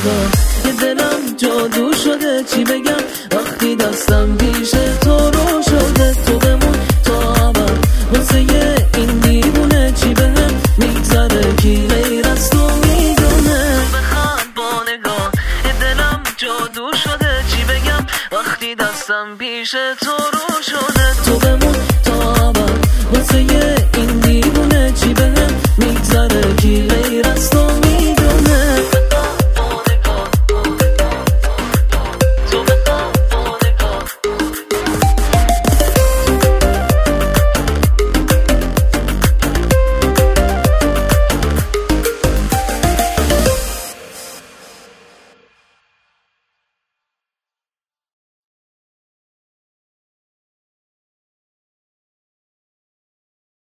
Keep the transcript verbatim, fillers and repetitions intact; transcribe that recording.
نگاه یه دلم جادو شده، چی بگم وقتی دستم پیش تو رو شده. تو بمون تا اول واسه این دیوونه، چی بهم میگذره کی غیر از تو میدونه. بخواد با نگاه یه دلم جادو شده، چی بگم وقتی دستم پیش تو رو شده. تو بمون تا اول واسه